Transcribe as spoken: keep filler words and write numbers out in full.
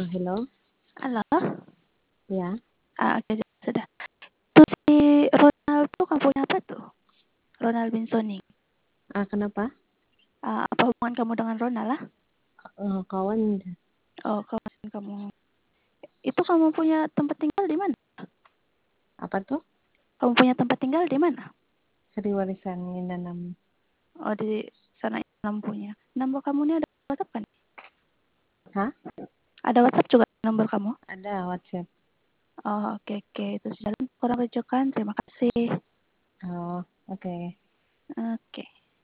Oh, hello? Halo? Ya, Ah, oke, sudah. Tuh si Ronald tuh kamu punya apa tuh? Ronald Winsoni. ah, kenapa? Ah, apa hubungan kamu dengan Ronald lah? Eh, kawan, Oh, kawan kamu. Itu kamu punya tempat tinggal di mana? apa tuh? Kamu punya tempat tinggal di mana? Hari warisan Mindanam. Oh, di sana lampunya. Nomor kamu ini ada WhatsApp kan? Hah? Ada WhatsApp juga nomor kamu? Ada WhatsApp. Oh, oke, oke. Itu jalan kurang rujukan. Terima kasih. Oh, oke. Oke.